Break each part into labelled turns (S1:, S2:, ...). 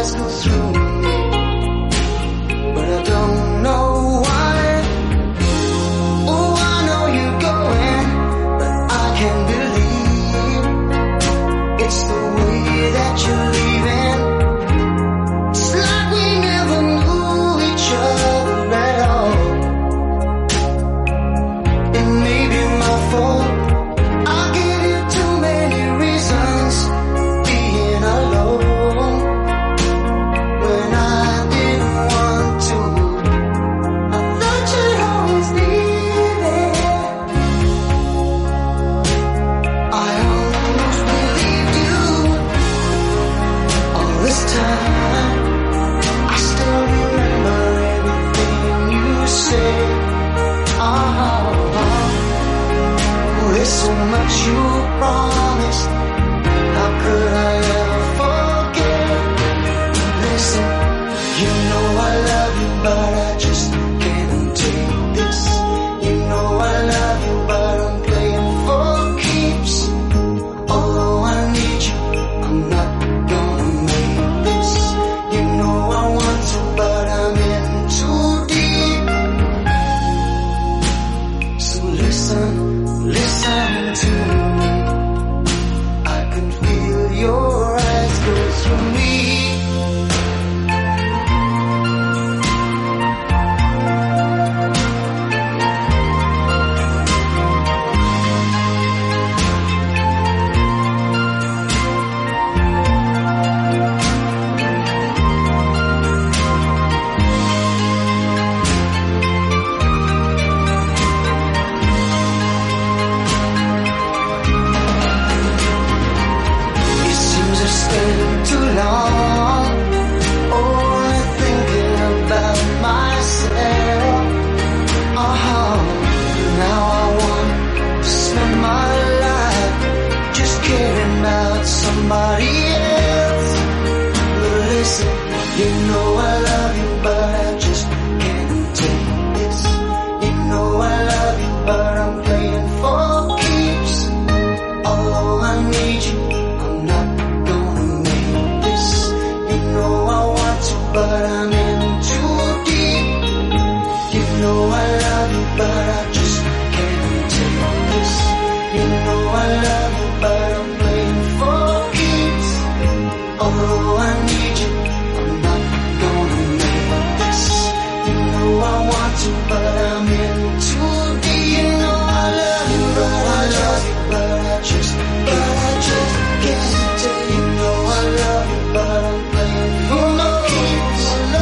S1: eyes go through me, but I don't know why. Oh, I know you're going, but I can't believe it's the way that you're leaving. It's like we never knew each other at all. It may be my fault. I gave you too many reasons being alone when I didn't want to. I thought you'd always be there. I almost believed you all this time. I still remember everything you said. There's so much you promised. How could I ever forget? Listen, you know I love you, but I just can't take this. You know I love you, but I'm playing for keeps. Although I need you, I'm not gonna make this. You know I want to, but I'm in too deep. So listen to me. I can feel your eyes go through me. Too long, only thinking about myself. Now I want to spend my life just caring about somebody else. But listen, you know I love you, but I just can't take this. You know I love you, but I'm playing for keeps. Although I need you, I'm not but I'm in too deep. You know I love you, but I just can't take this. You know I love you, but I'm playing for keeps. Although I need you, I'm not gonna make this. You know I want to, but I'm in too deep. You know I love you, but I love you, but I just can't take. You know I love you, but I'm playing for keeps.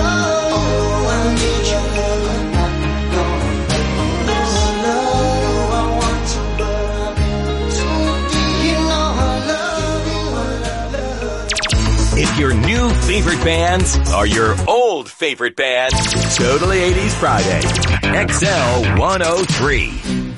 S2: If your new favorite bands are your old favorite bands, Totally 80s Friday, XL 103.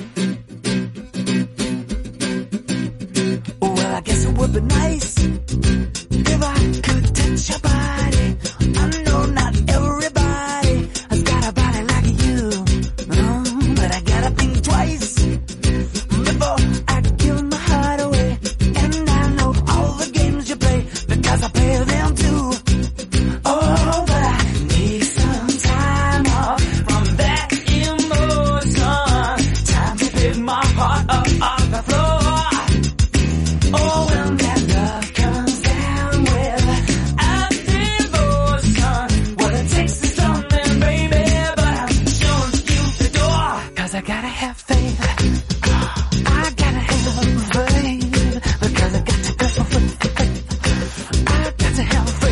S3: Well, I guess it would be nice if I could touch your body. I know not everybody has got a body like you, but I gotta think twice before I give my heart away. And I know all the games you play because I play them too. Oh, but I need some time off from that emotion. Time to pick my heart up off the floor. Oh, when that love comes down with a devotion, well, it takes something, baby, but I'm showing you the door. 'Cause I gotta have faith. I gotta have faith. Because I got to go for faith. I got to have faith.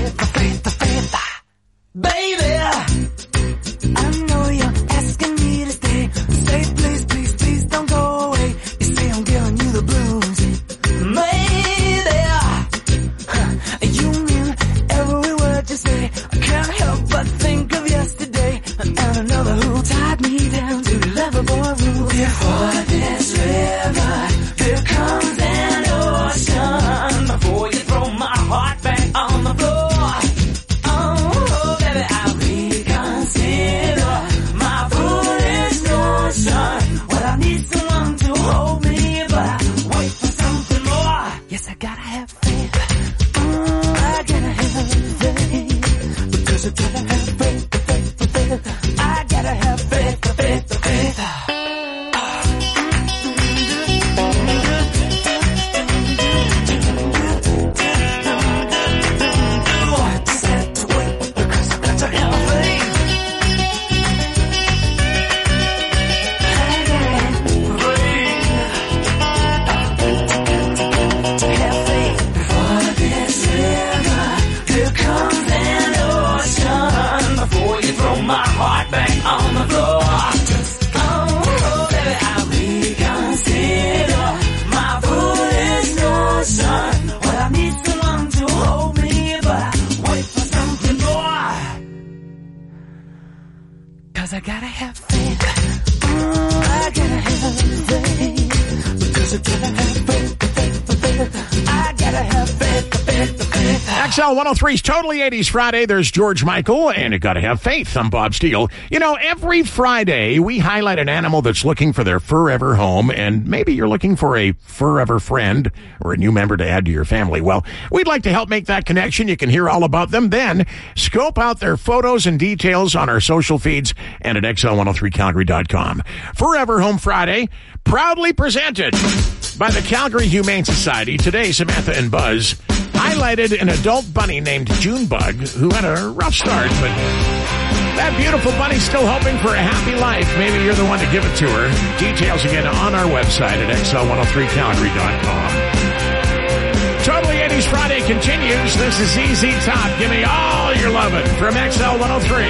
S3: 'cause I gotta have faith. I gotta have faith. Because I gotta have faith. I gotta have faith.
S4: XL 103's Totally 80s Friday. There's George Michael, and you gotta have faith. I'm Bob Steele. You know, every Friday we highlight an animal that's looking for their forever home, and maybe you're looking for a forever friend or a new member to add to your family. Well, we'd like to help make that connection. You can hear all about them. Then scope out their photos and details on our social feeds and at XL103Calgary.com. Forever Home Friday, proudly presented by the Calgary Humane Society. Today, Samantha and Buzz highlighted an adult bunny named Junebug who had a rough start, but that beautiful bunny's still hoping for a happy life. Maybe you're the one to give it to her. Details again on our website at XL103Calgary.com. Totally 80s Friday continues. This is ZZ Top. Give me all your lovin' from XL 103.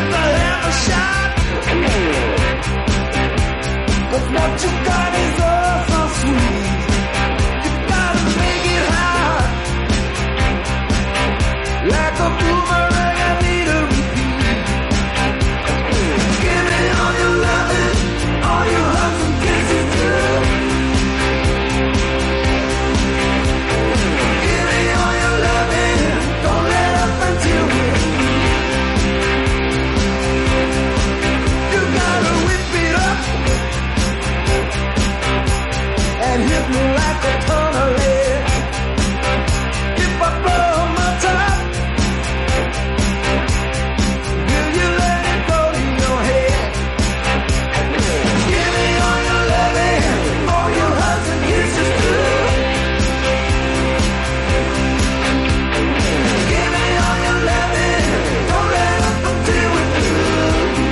S3: But what you got is all so sweet. You gotta make it hard. Like a boomerang, I need a repeat. Give me all your loving, all your hugs and kisses too. Give me all your loving, don't let up until we're through. You gotta whip it up and hit me like a ton of lead. If I blow my top, will you let it go to your head? Give me all your loving, all your hugs and kisses too. Give me all your loving, don't let up until we're through.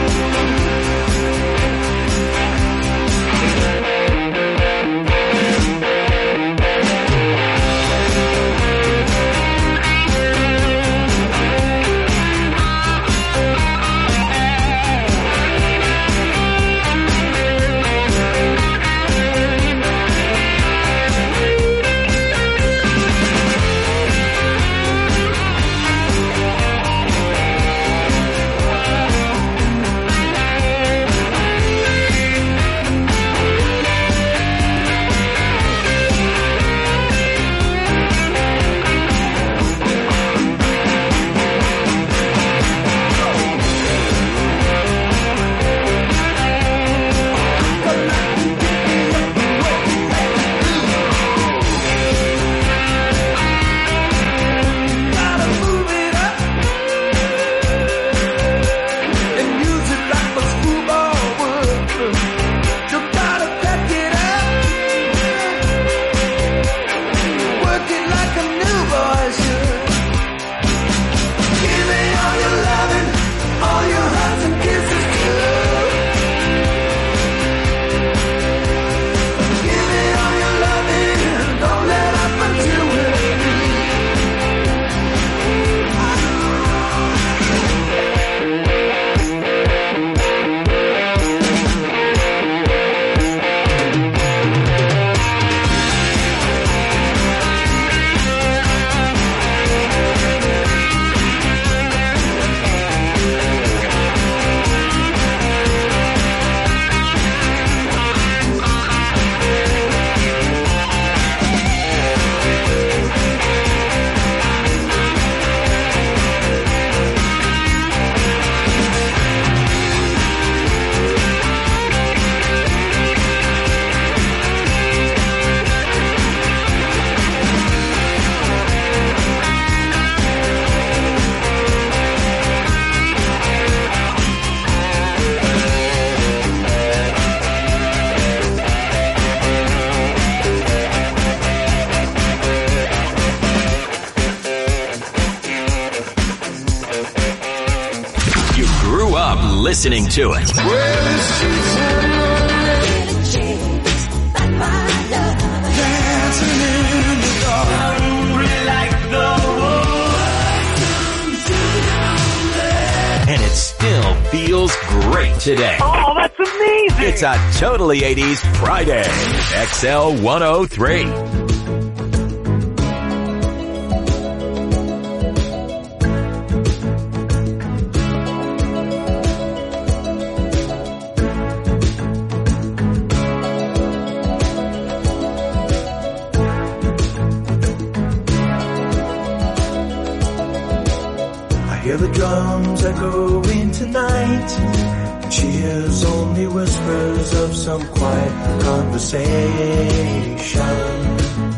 S3: Gotta move it up and use it like a screwball would. You gotta pack it up, work it like a new boy should. Give me all your loving, all your hugs and kisses too. Give me all your loving, don't let up until we're through.
S2: You grew up listening to it. And it still feels great today.
S5: Oh, that's amazing!
S2: It's a Totally 80s Friday. XL 103.
S1: Hear the drums echoing tonight, and she hears only whispers of some quiet conversation.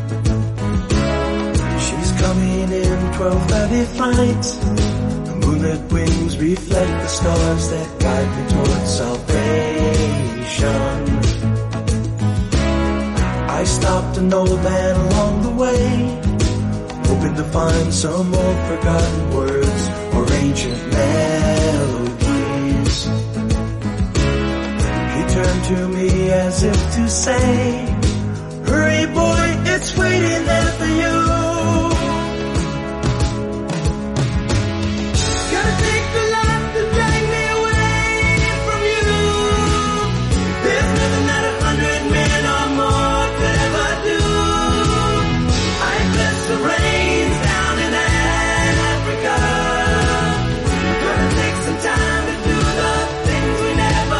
S1: She's coming in 12:30 flight. The moonlit wings reflect the stars that guide me towards salvation. I stopped an old man along the way, hoping to find some old forgotten words or ancient melodies. He turned to me as if to say, hurry boy, it's waiting there for you. Gotta take the life to drag me away from you. There's nothing that 100 men or more could ever do. I bless the rains down in Africa. Gonna take some time to do the things we never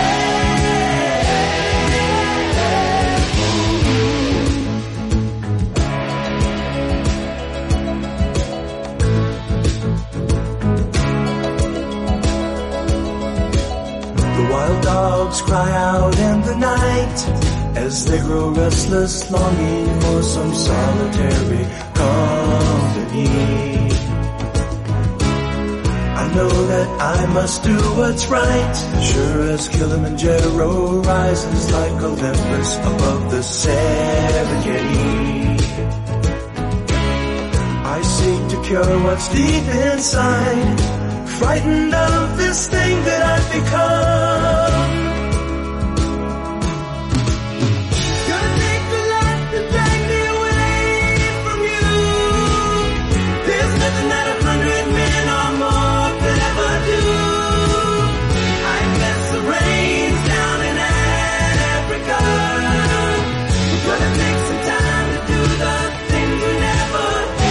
S1: The wild dogs cry out in the night as they grow restless, longing for some solitary company. I know that I must do what's right, sure as Kilimanjaro rises like Olympus above the Serengeti. I seek to cure what's deep inside, frightened of this thing that I've become. Gonna take the life to drag me away from you. There's nothing that 100 men or more could ever do. I bless the rains down in Africa. Gonna take some time to do the things we never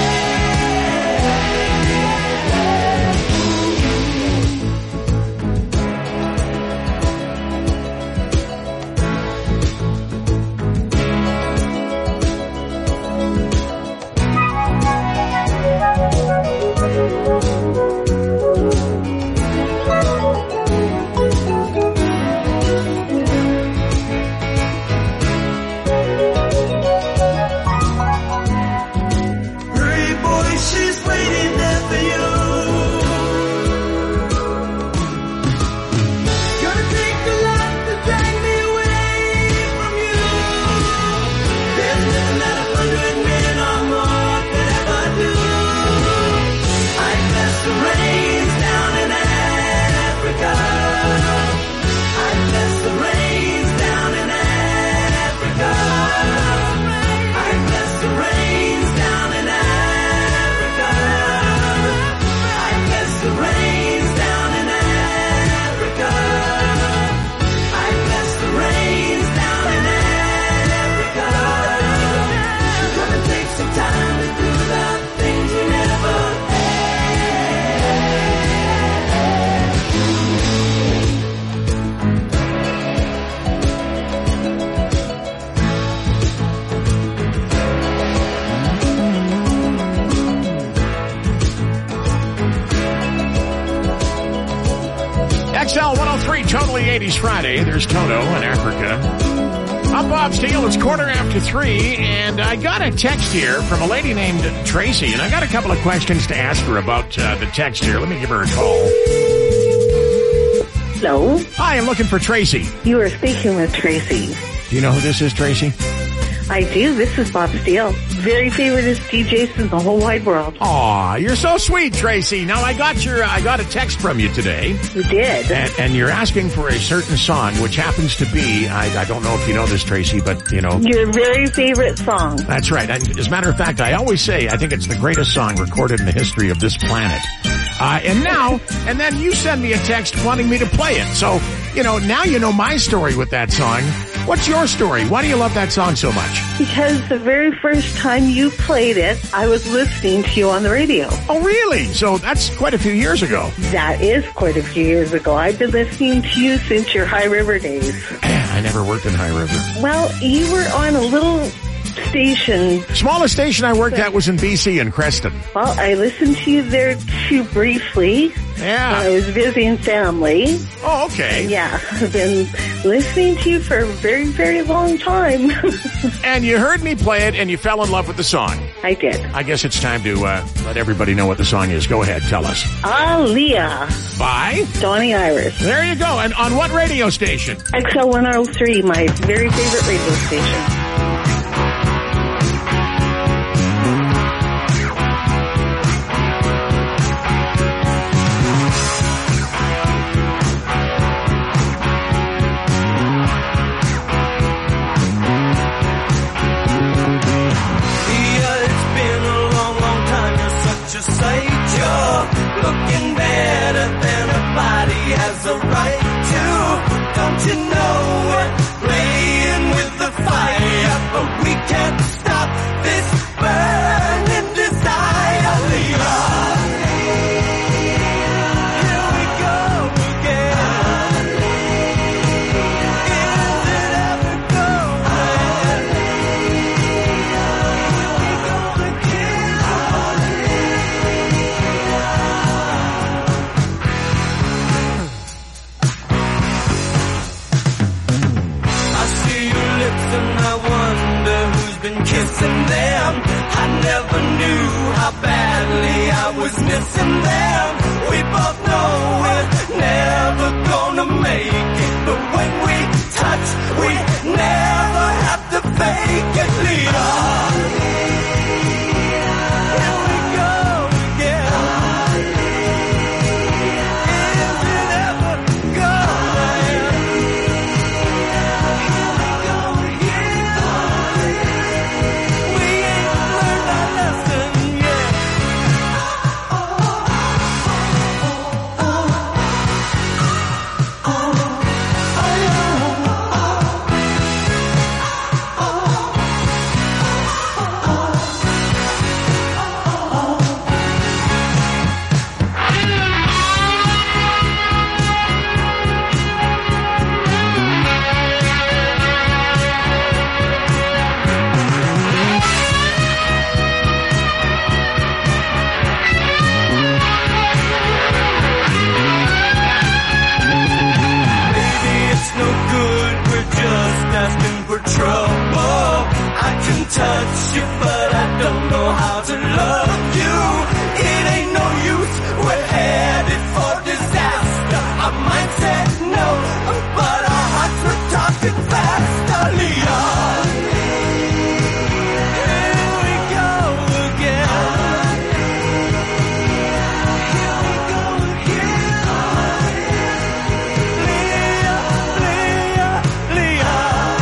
S1: hurry boy, she's waiting there for you. Gonna take the life to drag me away from you. There's nothing that 100 men or more could ever do. I bless the rains down in Africa. I bless the rains down in Africa. I bless the rains down in Africa. I bless the rains down in Africa. I bless the rains down in Africa. Gonna take some time to do the things we never
S4: XL 103, Totally 80s Friday. There's Toto in Africa. I'm Bob Steele. It's 3:15, and I got a text here from a lady named Tracy, and I got a couple of questions to ask her about the text here. Let me give her a call.
S5: Hello,
S4: Hi, I'm looking for Tracy.
S5: you are speaking with Tracy.
S4: Do you know who this is, Tracy?
S5: I do. This is Bob Steele. Very favorite DJs in the whole wide world.
S4: Aw, you're so sweet, Tracy. Now, I got a text from you today,
S5: You did.
S4: and you're asking for a certain song, which happens to be, I don't know if you know this, Tracy, but, you know,
S5: Your very favorite song.
S4: that's right. And as a matter of fact, I always say I think it's the greatest song recorded in the history of this planet. And then you send me a text wanting me to play it. So, you know, now you know my story with that song. What's your story? Why do you love that song so much?
S5: Because the very first time you played it, I was listening to you on the radio.
S4: Oh, really? So that's quite a few years ago.
S5: That is quite a few years ago. I've been listening to you since your High River days.
S4: I never worked in High River.
S5: Well, you were on a little station.
S4: Smallest station I worked at was in BC in Creston.
S5: Well, I listened to you there too briefly.
S4: Yeah.
S5: I was visiting family.
S4: Oh, okay.
S5: Yeah, I've been listening to you for a very, very long time.
S4: And you heard me play it, and you fell in love with the song.
S5: I did.
S4: I guess it's time to let everybody know what the song is. Go ahead, tell us.
S5: Aaliyah,
S4: Bye.
S5: Donnie Iris.
S4: There you go. And on what radio station?
S5: XL 103, my very favorite radio station.
S1: Looking better than a body has a right to. Don't you know we're playing with the fire, but we can't stop this burning desire. Here we go again. Is it ever going? Here we go again. And I wonder who's been kissing them. I never knew how badly I was missing them. We both know we're never gonna make it, but when we touch, we never have to fake it, Leah. Here we go again. Is it ever gonna end? Touch you, but I don't know how to love you. It ain't no use, we're headed for disaster. Our mind said no, but our hearts were talking fast, Aaliyah. Here we go again. Here we go again. Leah, Leah, Leah.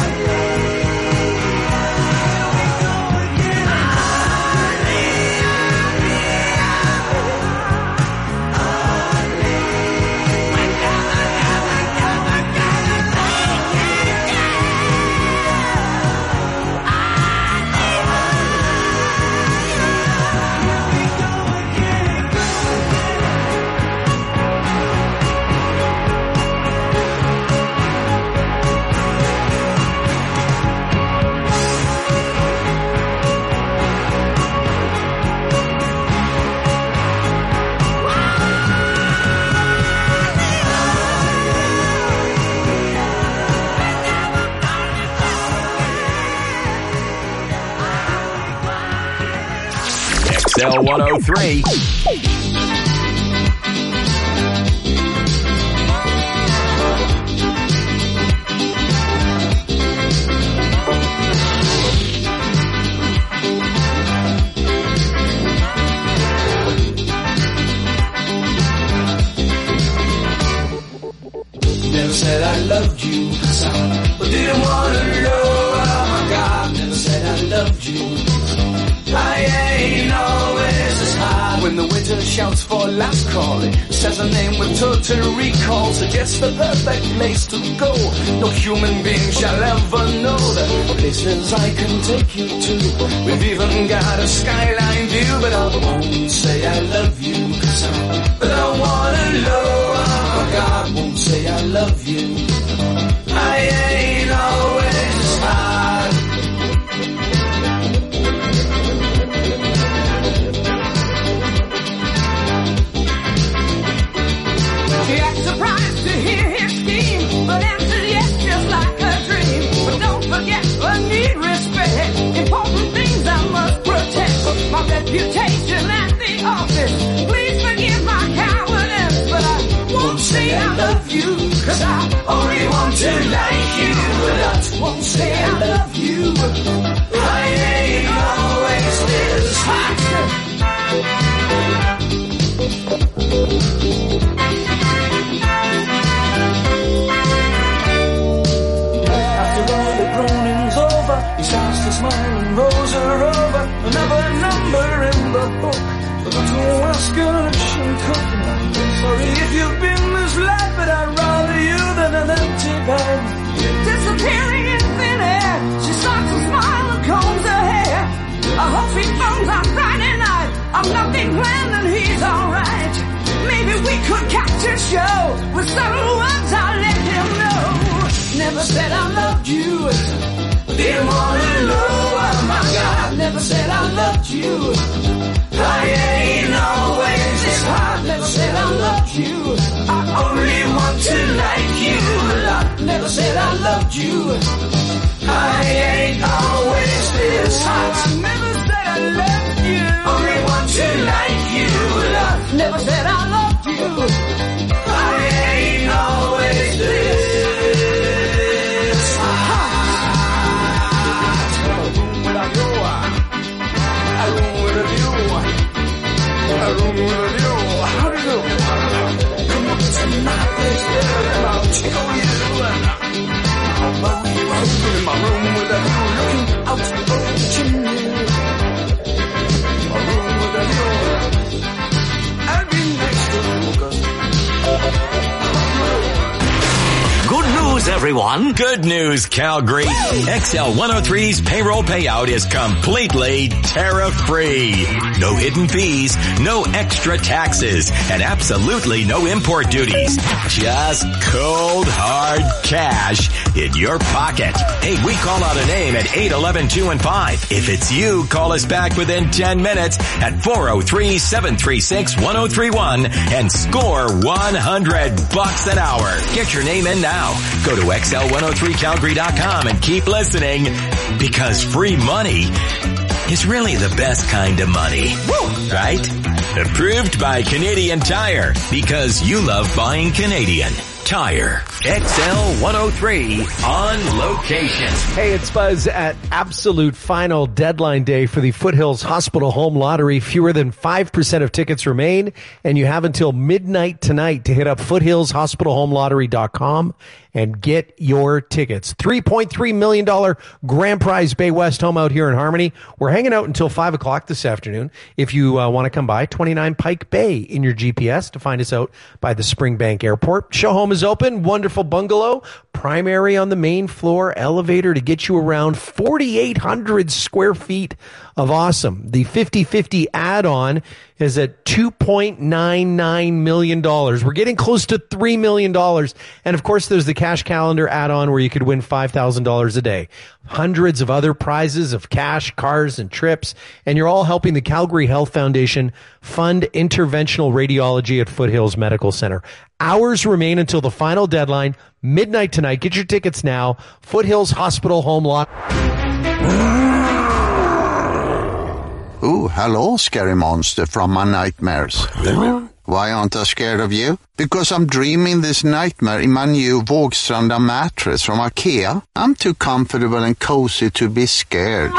S2: XL 103.
S1: Never said I loved you, but didn't want to know. Oh my God, never said I loved you. I ain't always as high when the waiter shouts for last call. It says a name with total recall, suggests the perfect place to go. No human being shall ever know the places I can take you to. We've even got a skyline view, but I won't say I love you, 'cause I wanna know. Oh God, won't say I love you. I ain't always as high.
S3: reputation at the office. Please forgive my cowardice, but I won't say I love you, 'cause I only want to like you. But I won't say I love you. I ain't always this hot. After all the groaning's over, he starts to smile and rolls her over. Another number in the book, but to ask her if she'll come. Sorry if you've been misled, but I'd rather you than an empty bed. Disappearing in thin air, she starts to smile and combs her hair. I hope he phones on Friday night. I've nothing planned and he's alright. Maybe we could catch a show with some words I'll let him know. Never said I loved you, didn't want to know. Oh my God, never said I loved you. I ain't always this hard. Never said I loved you. I only want to like you. Never said I loved you. I ain't always this hot. I never said I loved you. Only want to like you. Never said I loved you. I ain't always this hot. A room with a view. A room with a view. How do you do? Come on tonight, let's get it. I'll tickle you. I'll blow you up in my room with a view, looking out the chimney. A room with a view. I'll be next to you.
S2: Good news, everyone. Good news, Calgary. XL 103's payroll payout is completely tariff-free. No hidden fees, no extra taxes, and absolutely no import duties. Just cold, hard cash in your pocket. Hey, we call out a name at 811-215. If it's you, call us back within 10 minutes at 403-736-1031 and score $100 an hour. Get your name in now. Go to XL103Calgary.com and keep listening, because free money is really the best kind of money. Woo! Right? Approved by Canadian Tire, because you love buying Canadian Tire. XL 103 on location.
S6: Hey, it's Buzz at absolute final deadline day for the Foothills Hospital Home Lottery. Fewer than 5% of tickets remain, and you have until midnight tonight to hit up foothillshospitalhomelottery.com and get your tickets. $3.3 million grand prize Bay West home out here in Harmony. We're hanging out until 5 o'clock this afternoon. If you want to come by, 29 Pike Bay in your GPS to find us out by the Springbank Airport. Show home is open. Wonderful bungalow. Primary on the main floor. Elevator to get you around 4,800 square feet of awesome. The 50-50 add-on is at $2.99 million. We're getting close to $3 million. And of course, there's the cash calendar add-on where you could win $5,000 a day. Hundreds of other prizes of cash, cars, and trips. And you're all helping the Calgary Health Foundation fund interventional radiology at Foothills Medical Center. Hours remain until the final deadline, midnight tonight. Get your tickets now. Foothills Hospital Home Lot.
S7: Ooh, hello, scary monster from my nightmares. Why aren't I scared of you? Because I'm dreaming this nightmare in my new Vågstranda mattress from IKEA. I'm too comfortable and cozy to be scared.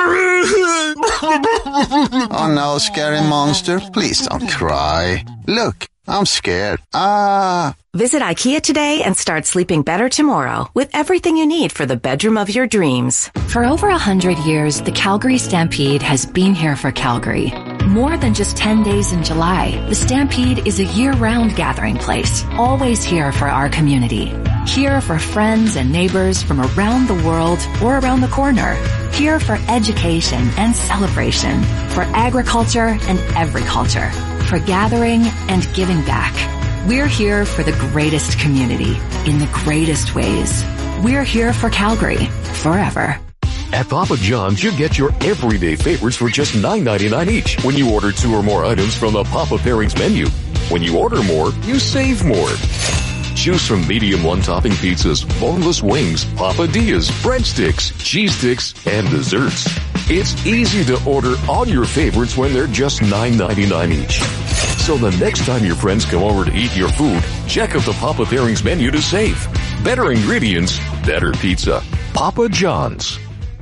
S7: Oh no, scary monster, please don't cry. Look, I'm scared.
S8: Visit IKEA today and start sleeping better tomorrow with everything you need for the bedroom of your dreams.
S9: For over 100 years, the Calgary Stampede has been here for Calgary. More than just 10 days in July, the Stampede is a year-round gathering place, always here for our community. Here for friends and neighbors from around the world or around the corner. Here for education and celebration, for agriculture and agriculture, for gathering and giving back. We're here for the greatest community in the greatest ways. We're here for Calgary forever.
S10: At Papa John's, you get your everyday favorites for just $9.99 each when you order 2 or more items from the Papa Pairings menu. When you order more, you save more. Choose from medium one-topping pizzas, boneless wings, papadillas, breadsticks, cheese sticks, and desserts. It's easy to order all your favorites when they're just $9.99 each. So the next time your friends come over to eat your food, check out the Papa Pairings menu to save. Better ingredients, better pizza. Papa John's.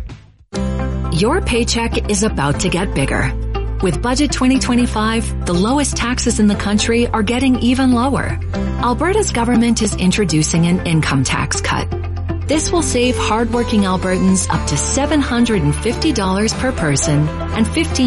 S9: Your paycheck is about to get bigger. With Budget 2025, the lowest taxes in the country are getting even lower. Alberta's government is introducing an income tax cut. This will save hardworking Albertans up to $750 per person and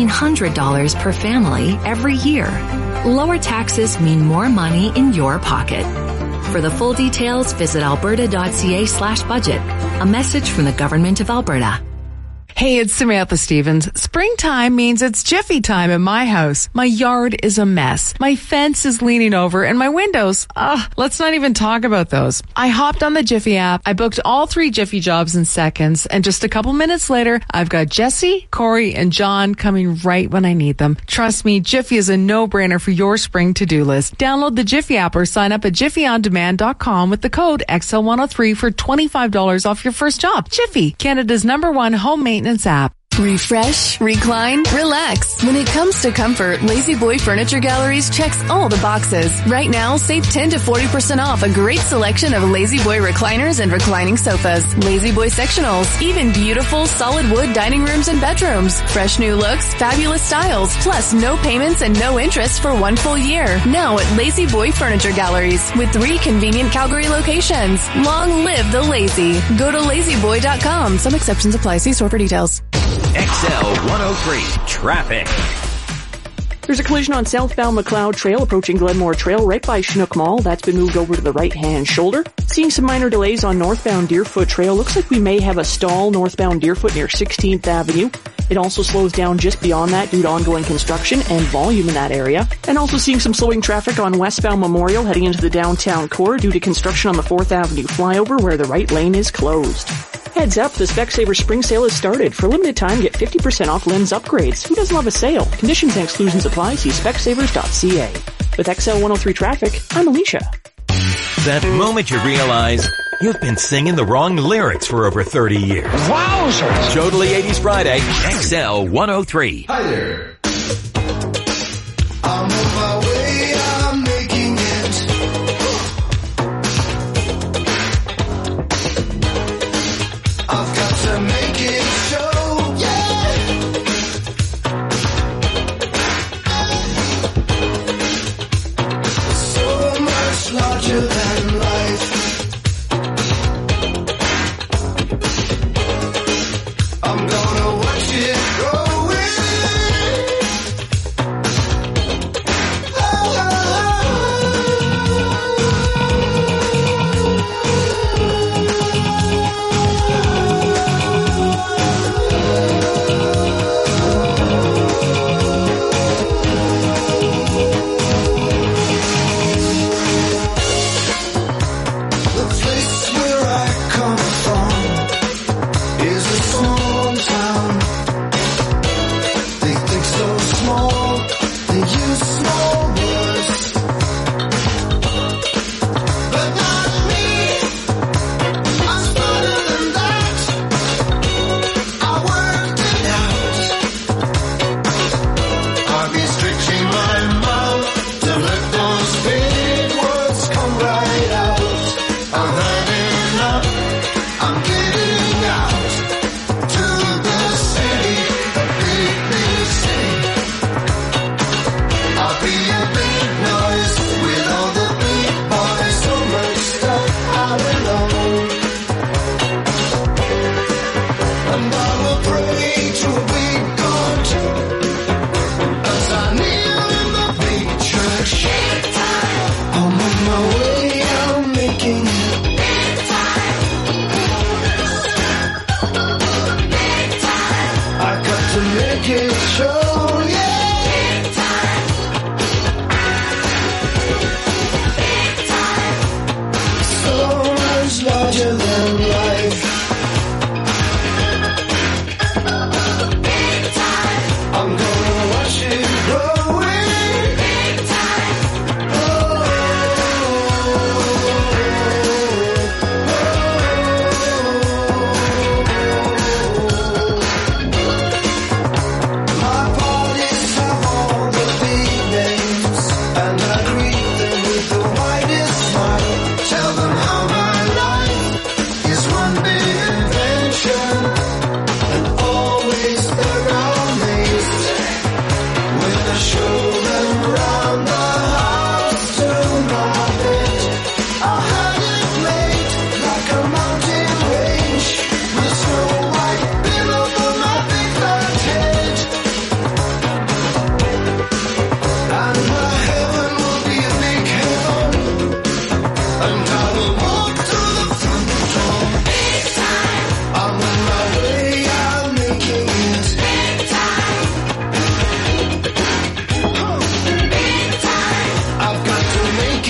S9: $1,500 per family every year. Lower taxes mean more money in your pocket. For the full details, visit alberta.ca/budget. A message from the Government of Alberta.
S11: Hey, it's Samantha Stevens. Springtime means it's Jiffy time in my house. My yard is a mess. My fence is leaning over and my windows, let's not even talk about those. I hopped on the Jiffy app. I booked all 3 Jiffy jobs in seconds. And just a couple minutes later, I've got Jesse, Corey, and John coming right when I need them. Trust me, Jiffy is a no-brainer for your spring to-do list. Download the Jiffy app or sign up at jiffyondemand.com with the code XL103 for $25 off your first job. Jiffy, Canada's #1 home maintenance app.
S12: Refresh, recline, relax. When it comes to comfort, Lazy Boy Furniture Galleries checks all the boxes. Right now, save 10 to 40% off a great selection of Lazy Boy recliners and reclining sofas, Lazy Boy sectionals, even beautiful solid wood dining rooms and bedrooms. Fresh new looks, fabulous styles, plus no payments and no interest for 1 full year. Now at Lazy Boy Furniture Galleries with 3 convenient Calgary locations. Long live the lazy. Go to lazyboy.com. Some exceptions apply. See store for details.
S2: XL 103 Traffic.
S13: There's a collision on southbound McLeod Trail approaching Glenmore Trail right by Chinook Mall. That's been moved over to the right-hand shoulder. Seeing some minor delays on northbound Deerfoot Trail. Looks like we may have a stall northbound Deerfoot near 16th Avenue. It also slows down just beyond that due to ongoing construction and volume in that area. And also seeing some slowing traffic on westbound Memorial heading into the downtown core due to construction on the 4th Avenue flyover where the right lane is closed. Heads up, the Specsavers Spring Sale has started. For a limited time, get 50% off lens upgrades. Who doesn't love a sale? Conditions and exclusions apply. See specsavers.ca. With XL 103 Traffic, I'm Alicia.
S2: That moment you realize you've been singing the wrong lyrics for over 30 years. Wowzers! Totally 80s Friday, XL 103.
S1: Hi there. I'm on my way, I'm making it. I've got to make it show, yeah. So much larger than life. I'm gonna watch it grow in.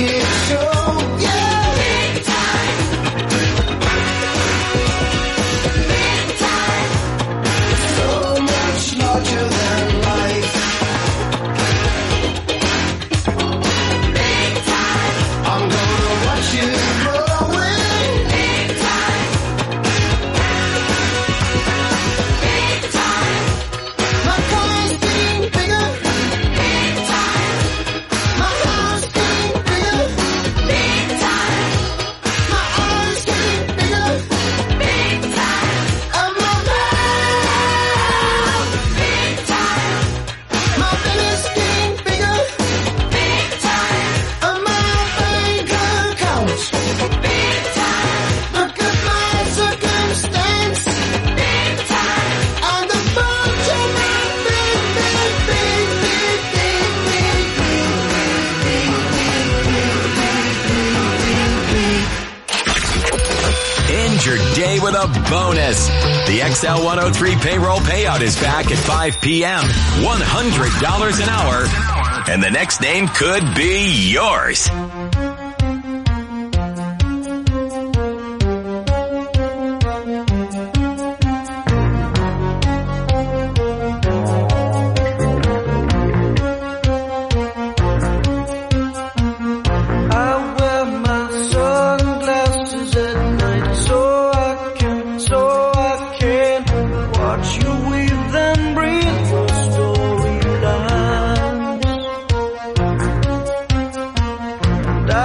S1: kids go. Yeah, big time. Big time. So much larger than life. Big time. I'm gonna watch you grow away. Big time. Big time. My car's getting bigger. Big time. My house getting bigger. Big time. My arms getting bigger. Big time. And my mouth. Big time. My belly's getting bigger. Big time. And my bank account. Big time. Look at my circumstance. Big time. And the bunch of my big, big, big, big, big,
S2: End your day with a bonus. The XL 103 payroll payout is back at 5 p.m. $100 an hour. And the next name could be yours.
S1: I wear my sunglasses at night so I can watch you weave and breathe the storylines. And I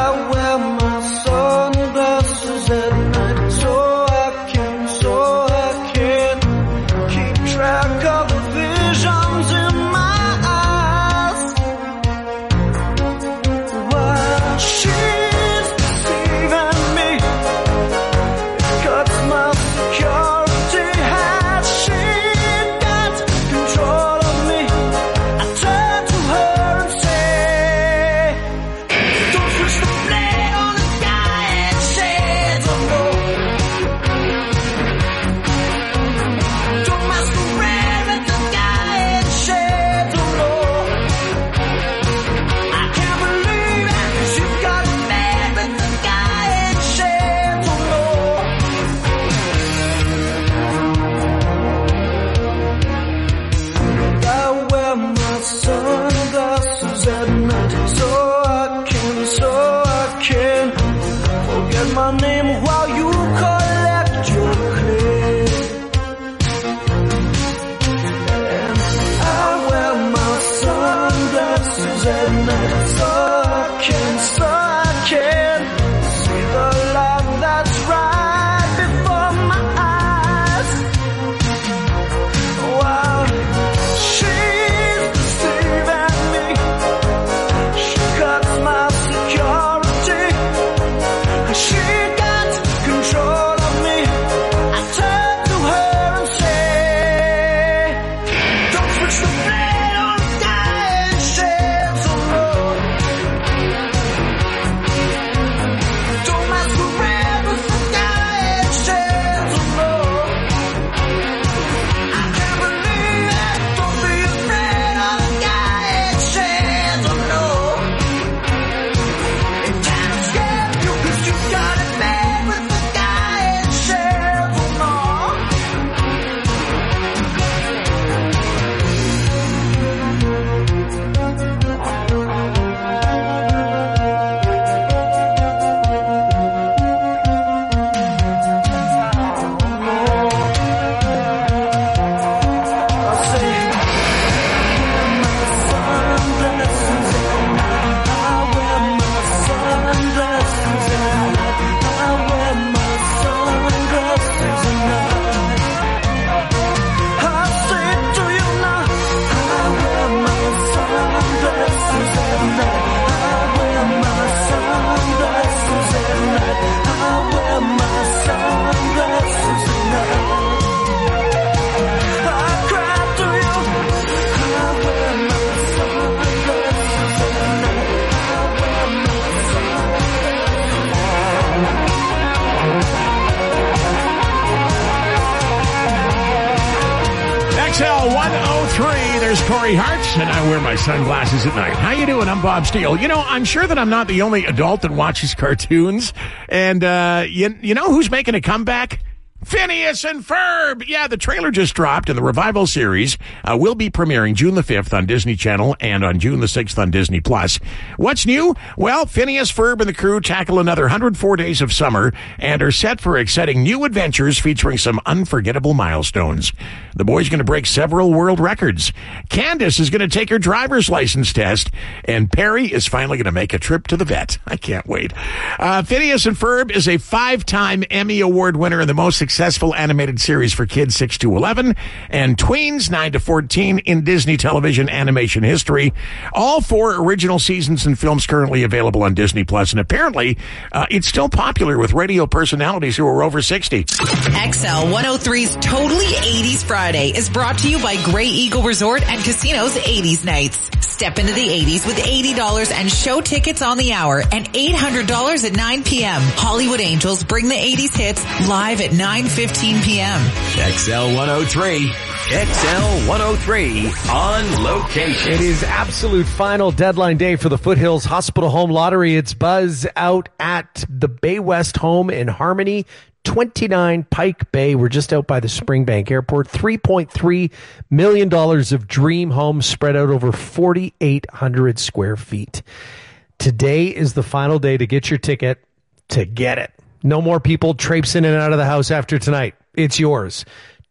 S4: XL 103, there's Corey Hart, and I wear my sunglasses at night. How you doing? I'm Bob Steele. You know, I'm sure that I'm not the only adult that watches cartoons. And you know who's making a comeback? Phineas and Ferb! Yeah, the trailer just dropped, and the revival series will be premiering June the 5th on Disney Channel and on June the 6th on Disney+. What's new? Well, Phineas, Ferb, and the crew tackle another 104 days of summer and are set for exciting new adventures featuring some unforgettable milestones. The boys going to break several world records. Candace is going to take her driver's license test, and Perry is finally going to make a trip to the vet. I can't wait. Phineas and Ferb is a 5-time Emmy Award winner in the most successful animated series for kids 6 to 11 and tweens 9 to 14 in Disney television animation history. All 4 original seasons and films currently available on Disney+, and apparently it's still popular with radio personalities who are over 60.
S14: XL 103's Totally 80s Friday is brought to you by Grey Eagle Resort and Casino's 80s Nights. Step into the 80s with $80 and show tickets on the hour and $800 at 9 p.m. Hollywood Angels bring the 80s hits live at 9:15 p.m.
S2: XL 103. XL 103 on location.
S6: It is absolute final deadline day for the Foothills Hospital Home Lottery. It's buzz out at the Bay West home in Harmony, 29 Pike Bay. We're just out by the Springbank Airport. $3.3 million of dream homes spread out over 4,800 square feet. Today is the final day to get your ticket to get it. No more people traipsing in and out of the house after tonight. It's yours.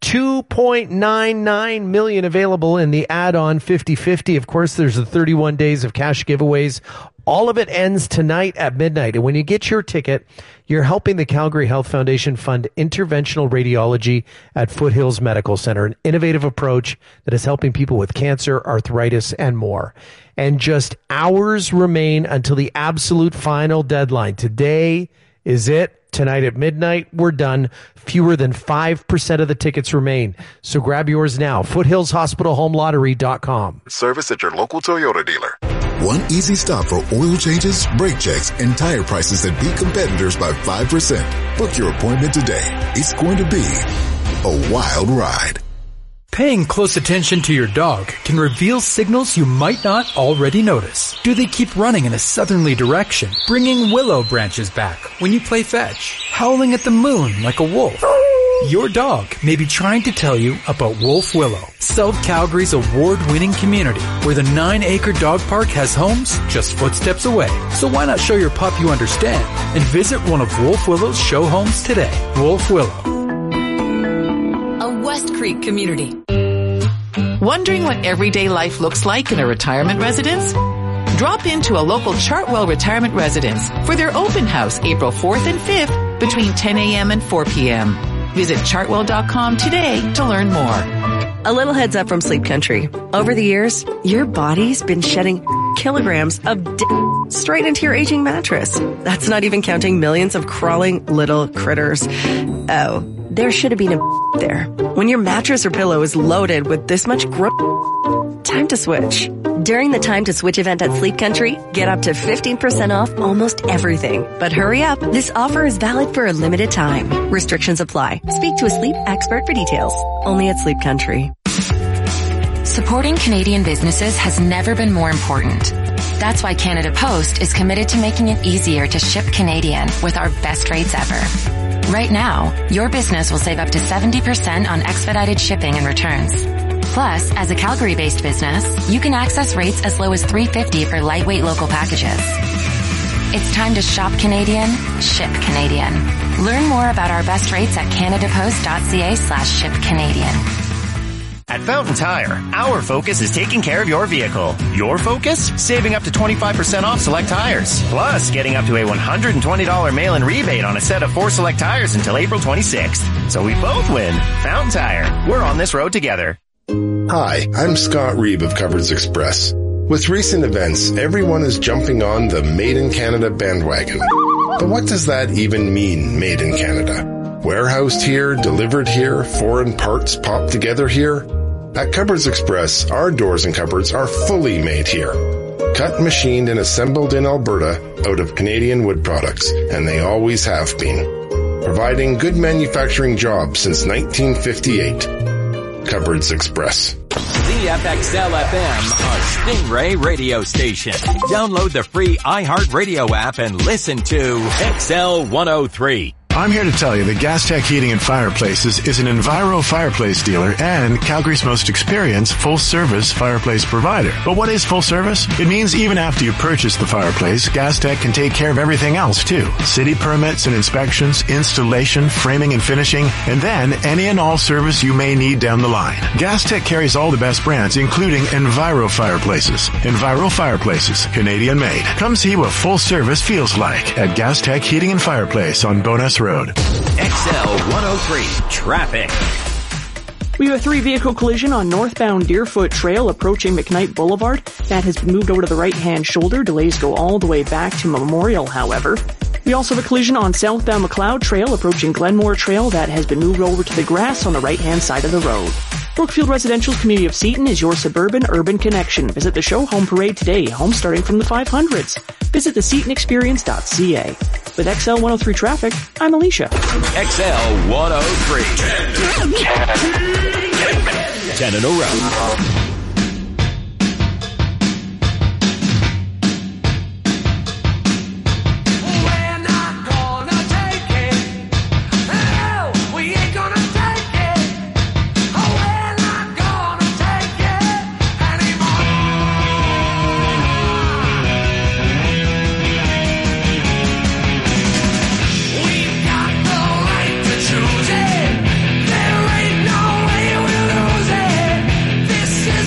S6: $2.99 million available in the add-on 50/50. Of course, there's the 31 days of cash giveaways. All of it ends tonight at midnight. And when you get your ticket, you're helping the Calgary Health Foundation fund interventional radiology at Foothills Medical Center, an innovative approach that is helping people with cancer, arthritis, and more. And just hours remain until the absolute final deadline. Today is it. Tonight at midnight, we're done. Fewer than 5% of the tickets remain. So grab yours now. FoothillsHospitalHomeLottery.com.
S15: Service at your local Toyota dealer.
S16: One easy stop for oil changes, brake checks, and tire prices that beat competitors by 5%. Book your appointment today. It's going to be a wild ride.
S17: Paying close attention to your dog can reveal signals you might not already notice. Do they keep running in a southerly direction, bringing willow branches back when you play fetch, howling at the moon like a wolf? Your dog may be trying to tell you about Wolf Willow, South Calgary's award-winning community, where the 9-acre dog park has homes just footsteps away. So why not show your pup you understand and visit one of Wolf Willow's show homes today? Wolf Willow.
S14: West Creek community. Wondering what everyday life looks like in a retirement residence? Drop into a local Chartwell retirement residence for their open house April 4th and 5th between 10 a.m. and 4 p.m. Visit chartwell.com today to learn more.
S18: A little heads up from Sleep Country. Over the years, your body's been shedding kilograms of straight into your aging mattress. That's not even counting millions of crawling little critters. Oh, there should have been a there. When your mattress or pillow is loaded with this much time to switch. During the Time to Switch event at Sleep Country, get up to 15% off almost everything. But hurry up, this offer is valid for a limited time. Restrictions apply. Speak to a sleep expert for details. Only at Sleep Country.
S9: Supporting Canadian businesses has never been more important. That's why Canada Post is committed to making it easier to ship Canadian with our best rates ever. Right now, your business will save up to 70% on expedited shipping and returns. Plus, as a Calgary-based business, you can access rates as low as $3.50 for lightweight local packages. It's time to shop Canadian, ship Canadian. Learn more about our best rates at canadapost.ca/shipcanadian.
S19: At Fountain Tire, our focus is taking care of your vehicle. Your focus? Saving up to 25% off select tires. Plus, getting up to a $120 mail-in rebate on a set of 4 select tires until April 26th. So we both win. Fountain Tire. We're on this road together.
S15: Hi, I'm Scott Reeb of Cupboards Express. With recent events, everyone is jumping on the Made in Canada bandwagon. But what does that even mean, Made in Canada? Warehoused here, delivered here, foreign parts popped together here? At Cupboards Express, our doors and cupboards are fully made here. Cut, machined, and assembled in Alberta out of Canadian wood products, and they always have been. Providing good manufacturing jobs since 1958. Cupboards Express.
S2: CFXL FM, a Stingray radio station. Download the free iHeartRadio app and listen to XL 103.
S20: I'm here to tell you that Gastech Heating and Fireplaces is an Enviro fireplace dealer and Calgary's most experienced full-service fireplace provider. But what is full service? It means even after you purchase the fireplace, Gastech can take care of everything else too. City permits and inspections, installation, framing and finishing, and then any and all service you may need down the line. Gastech carries all the best brands, including Enviro fireplaces. Enviro fireplaces, Canadian made. Come see what full service feels like at Gastech Heating and Fireplace on Bowness Road.
S2: XL 103 Traffic.
S13: We have a 3-vehicle collision on northbound Deerfoot Trail approaching McKnight Boulevard. That has been moved over to the right-hand shoulder. Delays go all the way back to Memorial, however. We also have a collision on southbound McLeod Trail approaching Glenmore Trail. That has been moved over to the grass on the right-hand side of the road. Brookfield Residential's community of Seton is your suburban urban connection. Visit the show home parade today, home starting from the 500s. Visit the SetonExperience.ca. With XL 103 Traffic, I'm Alicia.
S2: XL 103. 10 in a row.
S3: This is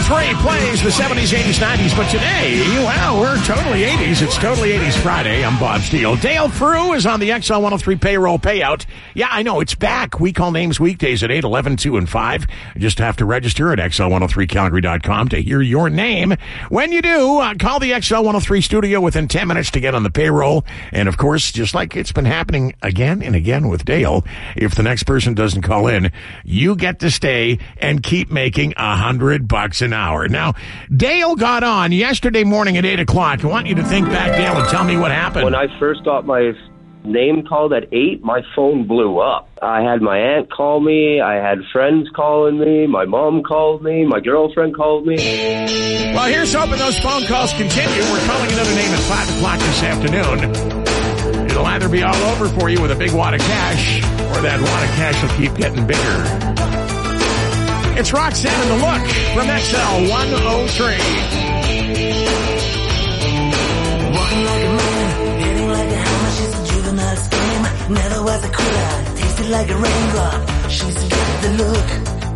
S4: 103 plays the 70s, 80s, 90s, but today, well, we're totally 80s. It's Totally 80s Friday. I'm Bob Steele. Dale Frew is on the XL 103 payroll payout. Yeah, I know, it's back. We call names weekdays at 8, 11, 2, and 5. You just have to register at XL103Calgary.com to hear your name. When you do, call the XL 103 studio within 10 minutes to get on the payroll. And, of course, just like it's been happening again and again with Dale, if the next person doesn't call in, you get to stay and keep making $100 an hour. Now, Dale got on yesterday morning at 8 o'clock. I want you to think back, Dale, and tell me what happened.
S21: When I first got my name called at 8, my phone blew up. I had my aunt call me. I had friends calling me. My mom called me. My girlfriend called me.
S4: Well, here's hoping those phone calls continue. We're calling another name at 5 o'clock this afternoon. It'll either be all over for you with a big wad of cash, or that wad of cash will keep getting bigger. It's Roxanne and the Look from XL 103.
S3: Walking like a man, hitting like a hammer. She's a juvenile scam. Never was a quitter, tasted like a raindrop. She's got the look.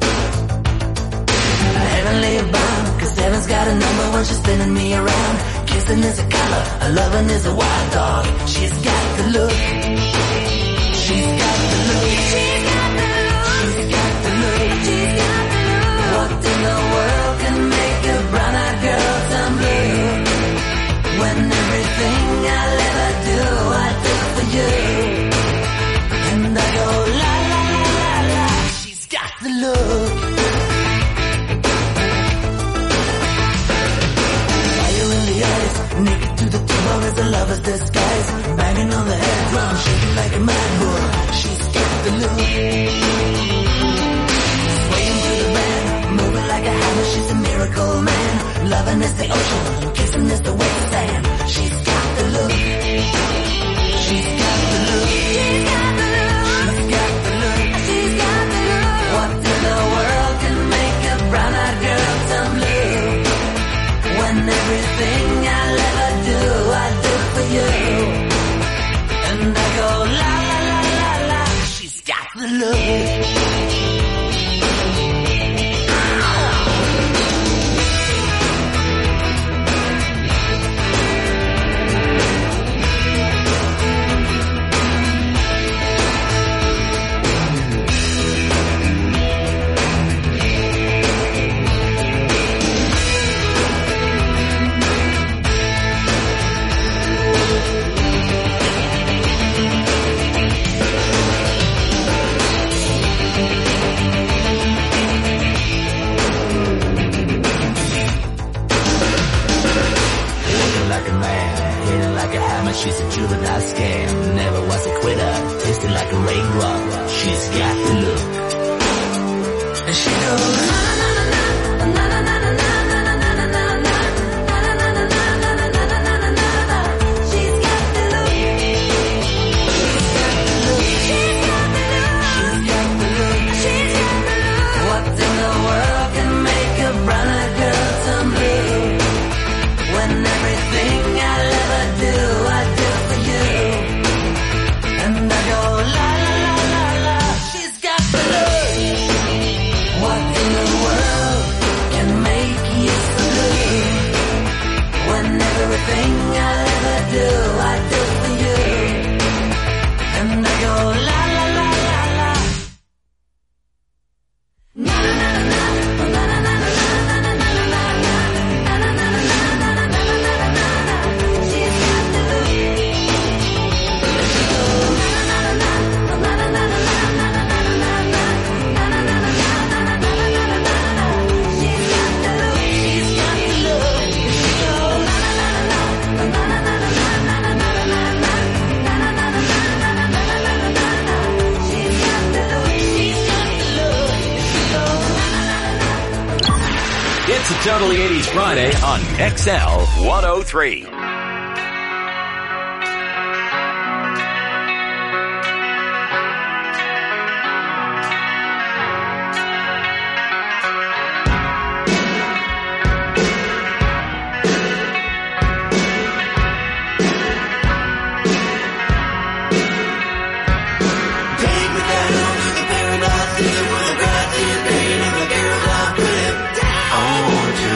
S3: A heavenly bound, 'cause heaven's got a number when she's spinning me around. Kissing is a color, a loving is a wild dog. She's got the look. She's got the look. She's got the look. She's got the look. She's got the look. What in the world can make a brown-eyed girl turn blue? When everything I'll ever do, I do for you. And I go la la la la la. She's got the look. Fire in the eyes, naked to the tomb as a lover's disguise. Banging on the head drum, shaking like a mad bull. She's got the look. Swaying to the band, moving like a hammer. She's a miracle man. Loving is the ocean, kissing is the wet sand. She's got the look. She's got the look. She's got the look. She's got the look. She's got the look. What in the world can make a brown-eyed girl turn blue? When everything I'll ever do, I do for you. And I go la la la la la. She's got the look. She's a juvenile scam, never was a quitter, tasted like a raindrop. She's got the look. And she goes na na na na na na na na na na na na na. She's got the look. She's got the look. She's got the look. She's got the look. What in the world can make a brown-eyed girl turn blue? When everything I'll ever do, I do for you. And I go la la la la la. She's got the look. What in the world can make you so blue? When everything I'll ever do, I do for you. And I go la la la la la. Na na na na na na na na na na na
S2: It's a Totally 80s Friday on XL 103.
S3: I want you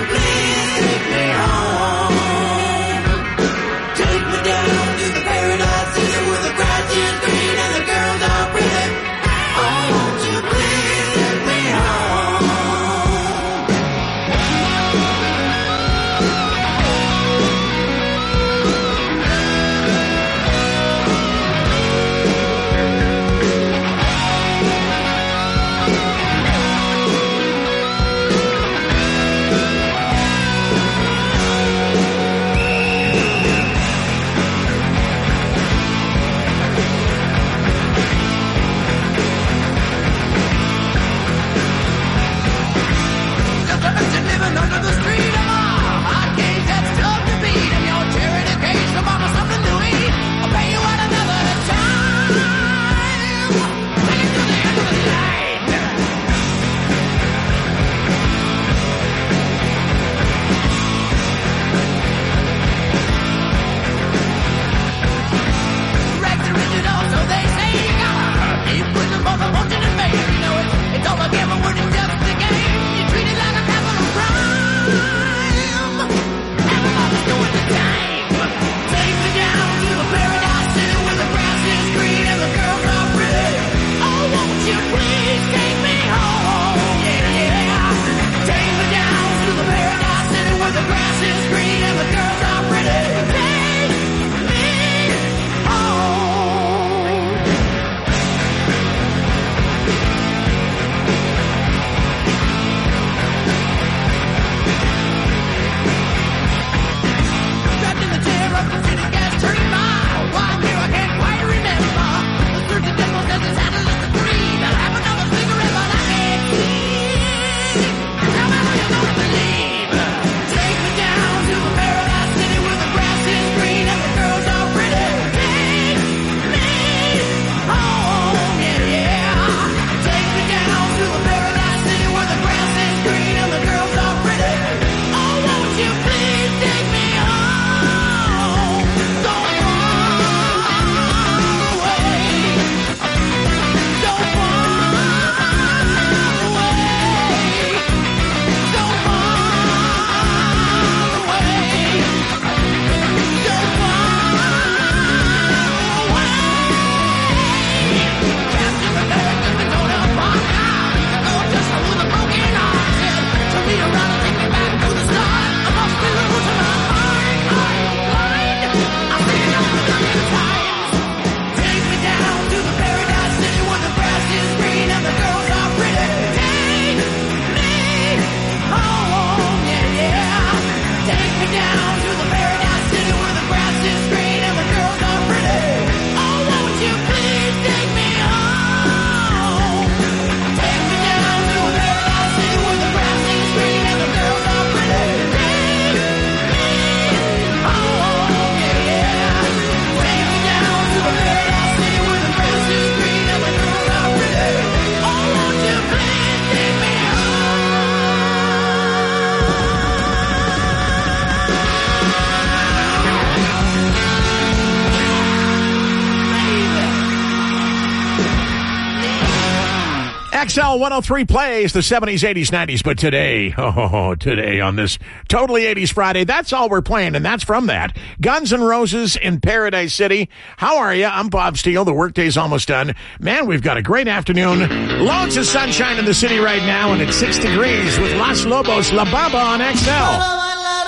S4: XL 103 plays the 70s, 80s, 90s, but today on this Totally 80s Friday, that's all we're playing, and that's from that. Guns N' Roses in Paradise City. How are you? I'm Bob Steele. The workday's almost done. Man, we've got a great afternoon. Loads of sunshine in the city right now, and it's 6 degrees with Los Lobos La Bamba on XL.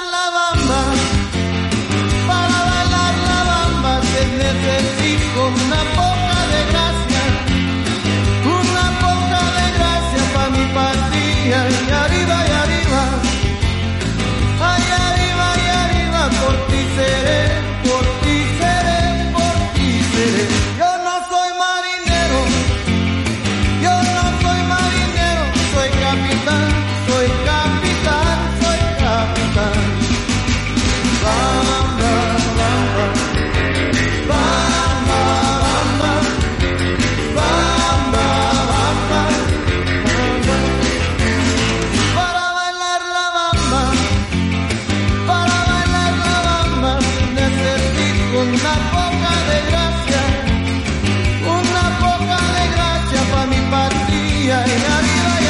S1: Una poca de gracia pa' mi pastilla. Y arriba, por ti seré, por ti seré, por ti seré. Yo no soy marinero, soy capitán, soy capitán, soy capitán. Bamba, bamba, bamba, bamba, bamba, bamba. Para bailar la bamba, necesito una poca de gracia pa' mi patria. Y arriba,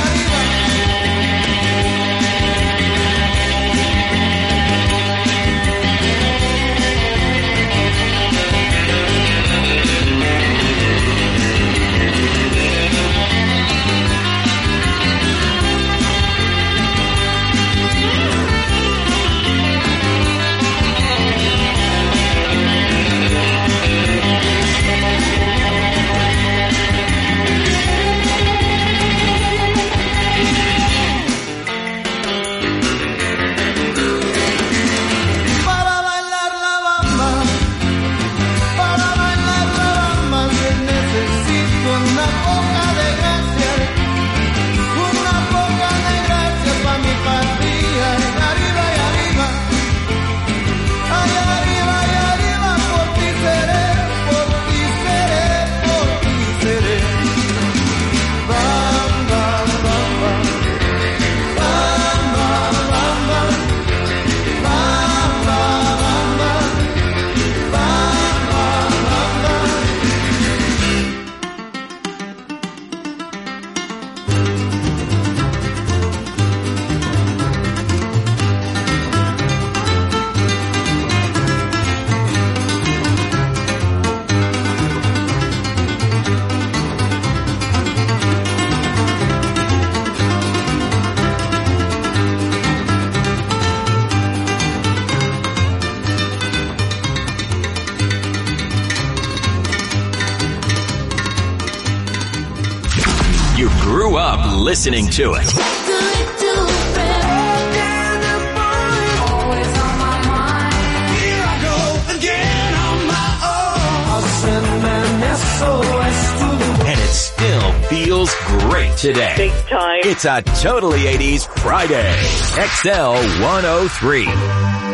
S2: You grew up listening to it. And it still feels great today.
S5: Big time.
S2: It's a Totally 80s Friday. XL 103.